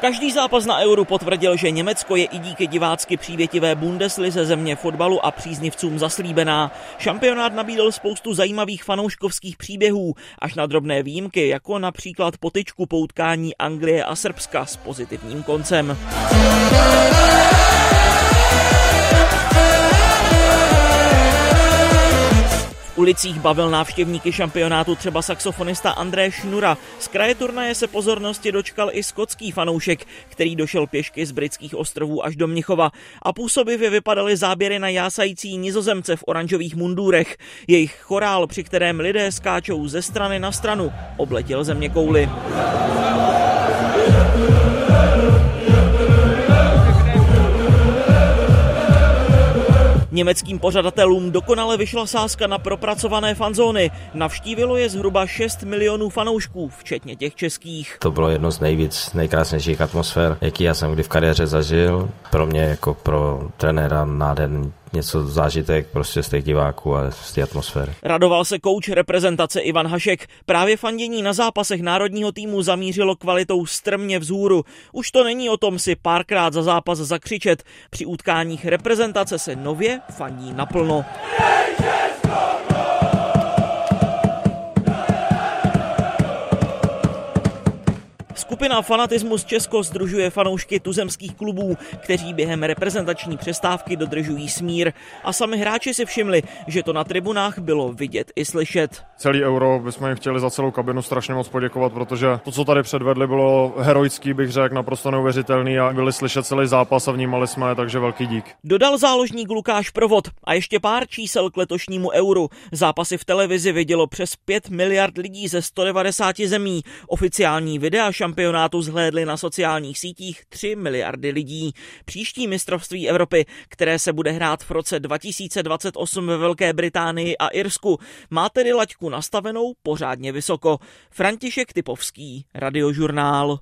Každý zápas na Euru potvrdil, že Německo je i díky divácky přívětivé Bundeslize země fotbalu a příznivcům zaslíbená. Šampionát nabídl spoustu zajímavých fanouškovských příběhů, až na drobné výjimky, jako například potyčku po utkání Anglie a Srbska s pozitivním koncem. V ulicích bavil návštěvníky šampionátu třeba saxofonista André Schnurra. Z kraje turnaje se pozornosti dočkal i skotský fanoušek, který došel pěšky z britských ostrovů až do Mnichova. A působivě vypadaly záběry na jásající Nizozemce v oranžových mundúrech. Jejich chorál, při kterém lidé skáčou ze strany na stranu, obletěl zeměkouli. Německým pořadatelům dokonale vyšla sázka na propracované fanzóny. Navštívilo je zhruba 6 milionů fanoušků, včetně těch českých. To bylo jedno z nejkrásnějších atmosfér, jaký já jsem kdy v kariéře zažil. Pro mě jako pro trenéra nádherný. Něco zážitek prostě z těch diváků a z té atmosféry. Radoval se kouč reprezentace Ivan Hašek. Právě fandění na zápasech národního týmu zamířilo kvalitou strmě vzhůru. Už to není o tom si párkrát za zápas zakřičet. Při utkáních reprezentace se nově fandí naplno. Skupina Fanatismus Česko sdružuje fanoušky tuzemských klubů, kteří během reprezentační přestávky dodržují smír. A sami hráči si všimli, že to na tribunách bylo vidět i slyšet. Celý Euro bychom jim chtěli za celou kabinu strašně moc poděkovat, protože to, co tady předvedli, bylo heroický, bych řekl, naprosto neuvěřitelný a byli slyšet celý zápas a vnímali jsme je, takže velký dík. Dodal záložník Lukáš Provod a ještě pár čísel k letošnímu Euru. Zápasy v televizi vidělo přes 5 miliard lidí ze 190 zemí. Oficiální videa šampionátu zhlédli na sociálních sítích 3 miliardy lidí. Příští mistrovství Evropy, které se bude hrát v roce 2028 ve Velké Británii a Irsku, má tedy laťku nastavenou pořádně vysoko. František Typovský, Radiožurnál.